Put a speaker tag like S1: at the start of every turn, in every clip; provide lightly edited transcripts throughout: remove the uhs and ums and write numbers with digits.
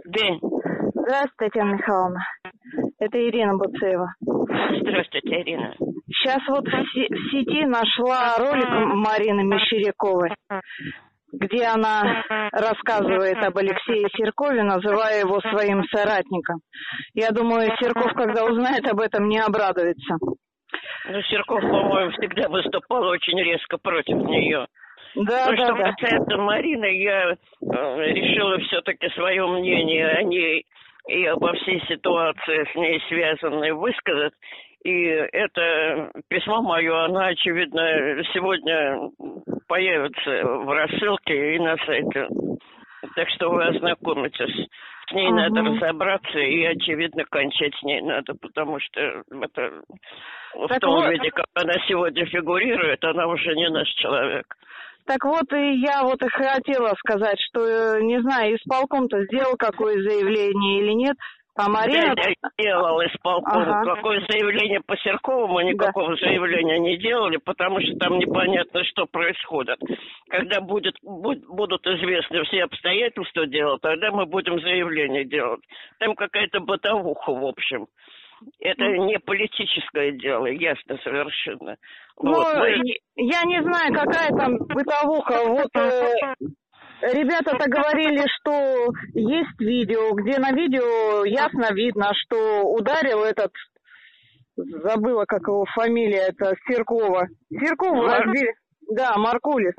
S1: День.
S2: Здравствуйте, Татьяна Михайловна. Это Ирина Буцеева.
S1: Здравствуйте, Ирина.
S2: Сейчас вот в сети нашла ролик Марины Мещеряковой, где она рассказывает об Алексее Серкове, называя его своим соратником. Я думаю, Серков, когда узнает об этом, не обрадуется.
S1: Ну, Серков, по-моему, всегда выступал очень резко против нее.
S2: Да,
S1: Что касается Марины, я решила все-таки свое мнение о ней и обо всей ситуации с ней связанной высказать. И это письмо мое, оно, очевидно, сегодня появится в рассылке и на сайте. Так что вы ознакомитесь. С ней надо разобраться, и, очевидно, кончать с ней надо, потому что это в том виде, как она сегодня фигурирует, она уже не наш человек.
S2: Так вот, и я вот и хотела сказать, что, не знаю, исполком-то сделал какое заявление или нет, а Марина...
S1: Да, я делал исполком. Какое заявление по Серкову, мы никакого заявления не делали, потому что там непонятно, что происходит. Когда будут известны все обстоятельства дела, тогда мы будем заявление делать. Там какая-то бытовуха, в общем. Это не политическое дело, ясно совершенно.
S2: Ну, я не знаю, какая там бытовуха. Вот ребята-то говорили, что есть видео, где на видео ясно видно, что ударил этот, забыла, как его фамилия, это Серкова. Серкову разбили. Да, Маркулис.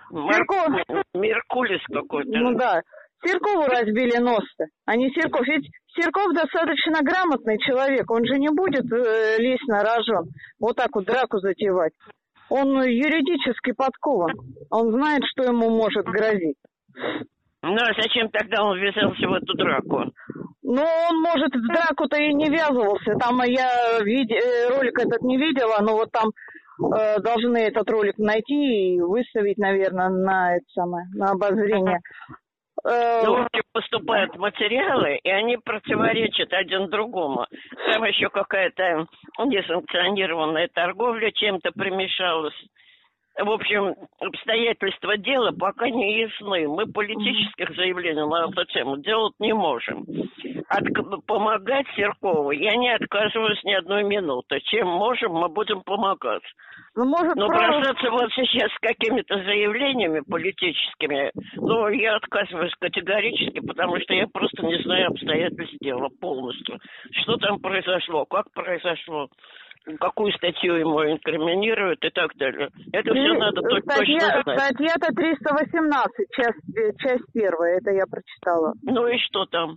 S1: Меркулис какой-то.
S2: Ну да. Серкову разбили нос-то, а не Серков. Ведь Серков достаточно грамотный человек, он же не будет лезть на рожон, вот так вот драку затевать. Он юридически подкован, он знает, что ему может грозить.
S1: Ну а зачем тогда он ввязался в эту драку?
S2: Ну, он, может, в драку-то и не ввязывался. Там я ролик этот не видела, но вот там должны этот ролик найти и выставить, наверное, на обозрение.
S1: Ну, поступают материалы, и они противоречат один другому. Там еще какая-то несанкционированная торговля чем-то примешалась. В общем, обстоятельства дела пока не ясны. Мы политических заявлений на эту тему делать не можем. Помогать Серкову я не отказываюсь ни одной минуты. Чем можем, мы будем помогать. Но бросаться вот сейчас с какими-то заявлениями политическими, я отказываюсь категорически, потому что я просто не знаю обстоятельств дела полностью. Что там произошло, как произошло, какую статью ему инкриминируют и так далее. Это все надо точно знать.
S2: Статья-то 318, часть первая, это я прочитала.
S1: Ну и что там?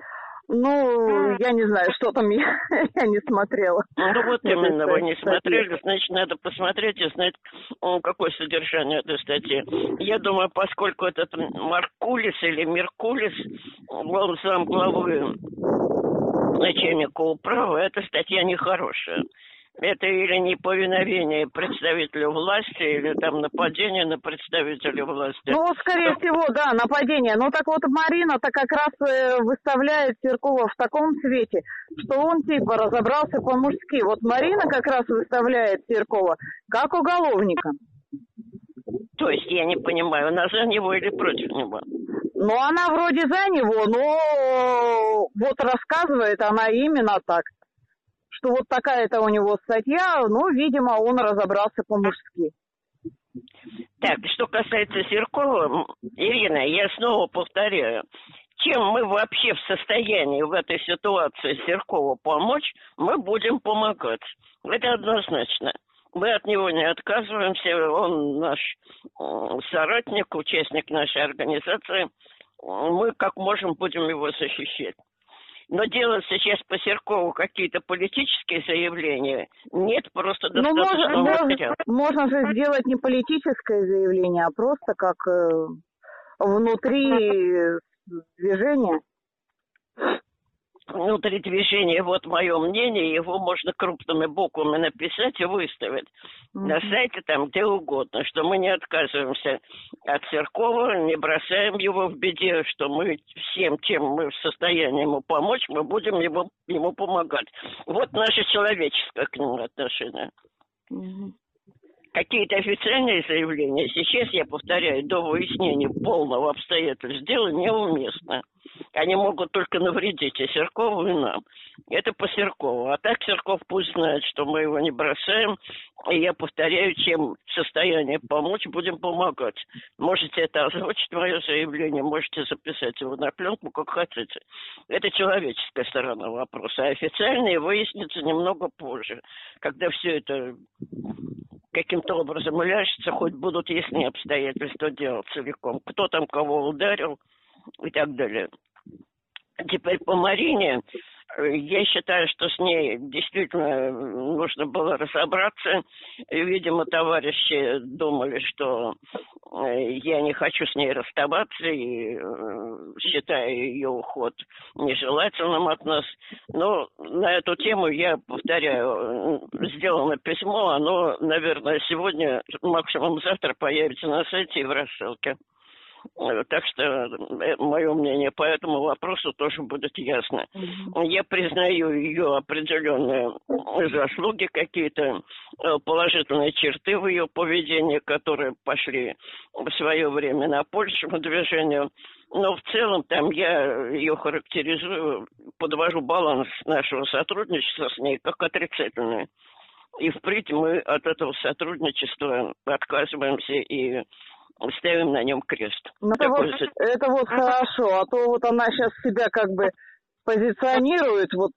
S2: Ну, я не знаю, что там, я не смотрела.
S1: Ну, вот именно, вы не смотрели, значит, надо посмотреть и знать, какое содержание этой статьи. Я думаю, поскольку этот Маркулис или Меркулис, он сам главы начальника управы, эта статья нехорошая. Это или неповиновение представителю власти, или там нападение на представителя власти.
S2: Ну, скорее всего, да, нападение. Ну, так вот, Марина-то как раз выставляет Серкова в таком свете, что он типа разобрался по-мужски. Вот Марина как раз выставляет Серкова как уголовника.
S1: То есть, я не понимаю, она за него или против него?
S2: Ну, она вроде за него, но вот рассказывает она именно так. Что вот такая-то у него статья, видимо, он разобрался по-мужски.
S1: Так, что касается Серкова, Ирина, я снова повторяю, чем мы вообще в состоянии в этой ситуации Серкову помочь, мы будем помогать. Это однозначно. Мы от него не отказываемся, он наш соратник, участник нашей организации. Мы как можем будем его защищать. Но делать сейчас по Серкову какие-то политические заявления нет, просто достаточно материала.
S2: Можно же сделать не политическое заявление, а просто как внутри движения.
S1: Внутри движения, вот мое мнение, его можно крупными буквами написать и выставить на сайте, там где угодно, что мы не отказываемся от Серкова, не бросаем его в беде, что мы всем, чем мы в состоянии ему помочь, мы будем ему помогать. Вот наше человеческое к нему отношение. какие-то официальные заявления, сейчас, я повторяю, до выяснения полного обстоятельств дела неуместно. Они могут только навредить и Серкову, и нам. Это по Серкову. А так Серков пусть знает, что мы его не бросаем. И я повторяю, чем в состоянии помочь, будем помогать. Можете это озвучить, мое заявление, можете записать его на пленку, как хотите. Это человеческая сторона вопроса. А официальные выяснится немного позже, когда все это каким-то образом уляжется, хоть будут ясные обстоятельства дела целиком. Кто там кого ударил и так далее. Теперь по Марине. Я считаю, что с ней действительно нужно было разобраться. Видимо, товарищи думали, что я не хочу с ней расставаться и считаю ее уход нежелательным от нас. Но на эту тему, я повторяю, сделано письмо. Оно, наверное, сегодня, максимум завтра появится на сайте и в рассылке. Так что мое мнение по этому вопросу тоже будет ясно. Я признаю ее определенные заслуги, какие-то положительные черты в ее поведении, которые пошли в свое время на пользу движению. Но в целом там я ее характеризую, подвожу баланс нашего сотрудничества с ней как отрицательный. И впредь мы от этого сотрудничества отказываемся и ставим на нем крест.
S2: Ну, это вот хорошо, а то вот она сейчас себя как бы позиционирует, вот.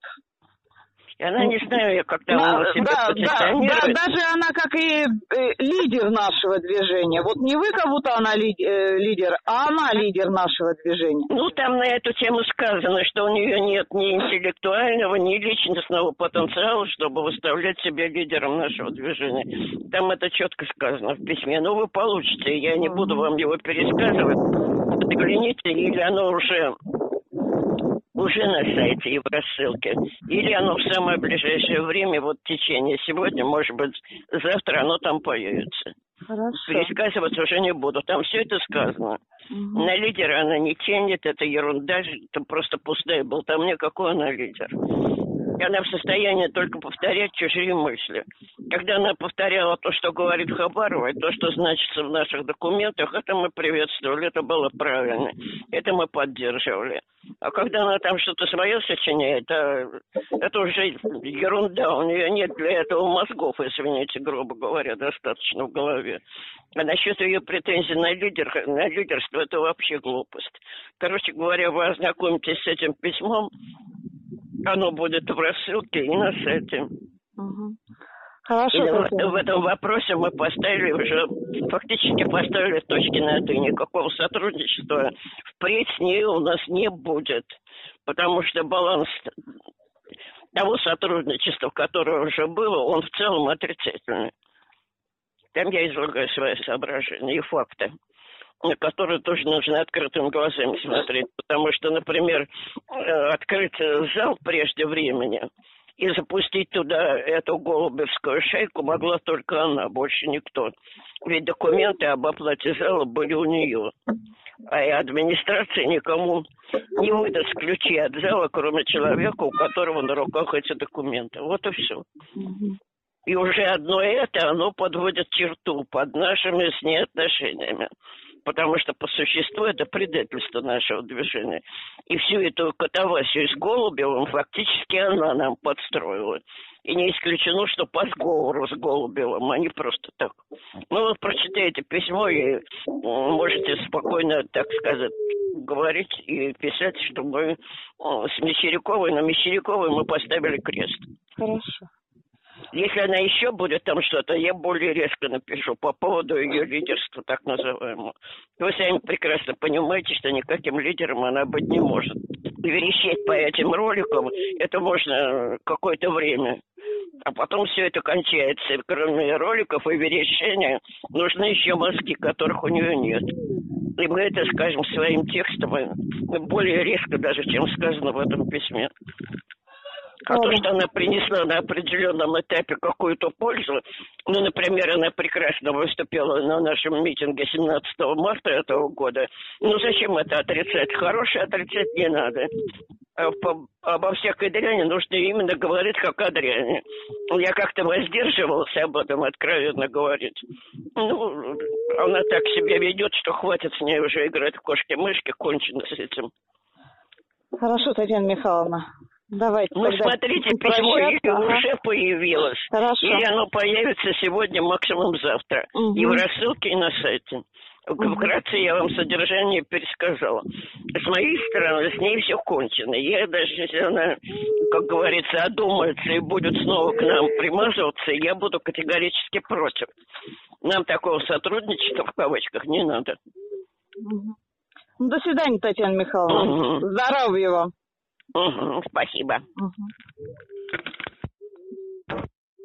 S1: Она не знаю, как там себя позиционирует.
S2: Да, даже она как и лидер нашего движения. Вот не вы как будто она лидер, а она лидер нашего движения.
S1: Ну, там на эту тему сказано, что у нее нет ни интеллектуального, ни личностного потенциала, чтобы выставлять себя лидером нашего движения. Там это четко сказано в письме. Ну, вы получите, я не буду вам его пересказывать. Подгляните, или оно уже на сайте и в рассылке, или оно в самое ближайшее время, вот в течение сегодня, может быть, завтра оно там появится.
S2: Хорошо.
S1: Пересказывать уже не буду, там все это сказано. На лидера она не тянет, это ерунда, это просто пустая болтовня, какой она лидер. Она в состоянии только повторять чужие мысли. Когда она повторяла то, что говорит Хабарова, и то, что значится в наших документах, это мы приветствовали, это было правильно, это мы поддерживали. А когда она там что-то свое сочиняет, это уже ерунда, у нее нет для этого мозгов, извините, грубо говоря, достаточно в голове. А насчет ее претензий на лидерство, это вообще глупость. Короче говоря, вы ознакомитесь с этим письмом, оно будет в рассылке и на сайте.
S2: Хорошо.
S1: И в этом вопросе мы фактически поставили точки над «и». Никакого сотрудничества впредь с ней у нас не будет. Потому что баланс того сотрудничества, которое уже было, он в целом отрицательный. Там я излагаю свои соображения и факты, на которые тоже нужно открытыми глазами смотреть. Потому что, например, открыть зал прежде времени и запустить туда эту голубевскую шайку могла только она, больше никто. Ведь документы об оплате зала были у нее. А и администрация никому не выдаст ключи от зала, кроме человека, у которого на руках эти документы. Вот и все. И уже одно это, оно подводит черту под нашими с ней отношениями. Потому что по существу это предательство нашего движения. И всю эту катавасию с Голубевым фактически она нам подстроила. И не исключено, что по сговору с Голубевым, а не просто так. Ну, вы прочитаете письмо и можете спокойно, так сказать, говорить и писать, что мы с Мещеряковой, на Мещеряковой мы поставили крест.
S2: Хорошо.
S1: Если она еще будет там что-то, я более резко напишу по поводу ее лидерства, так называемого. Вы сами прекрасно понимаете, что никаким лидером она быть не может. Верещать по этим роликам, это можно какое-то время. А потом все это кончается. И кроме роликов и верещания, нужны еще мозги, которых у нее нет. И мы это скажем своим текстом более резко даже, чем сказано в этом письме. А то, что она принесла на определенном этапе какую-то пользу, ну, например, она прекрасно выступила на нашем митинге 17 марта этого года, ну, зачем это отрицать? Хорошее отрицать не надо. обо всякой дряни нужно именно говорить как о дряни. Я как-то воздерживался об этом, откровенно говорить. Ну, она так себя ведет, что хватит с ней уже играть в кошки-мышки, кончено с этим.
S2: Хорошо, Татьяна Михайловна. Давайте.
S1: Ну, смотрите, письмо уже появилось.
S2: Хорошо.
S1: Или оно появится сегодня, максимум завтра. И в рассылке, и на сайте. Вкратце я вам содержание пересказала. С моей стороны, с ней все кончено. Я даже, если она, как говорится, одумается и будет снова к нам примазываться, я буду категорически против. Нам такого сотрудничества, в кавычках, не надо.
S2: Ну, до свидания, Татьяна Михайловна. Здоровья вам.
S1: Спасибо.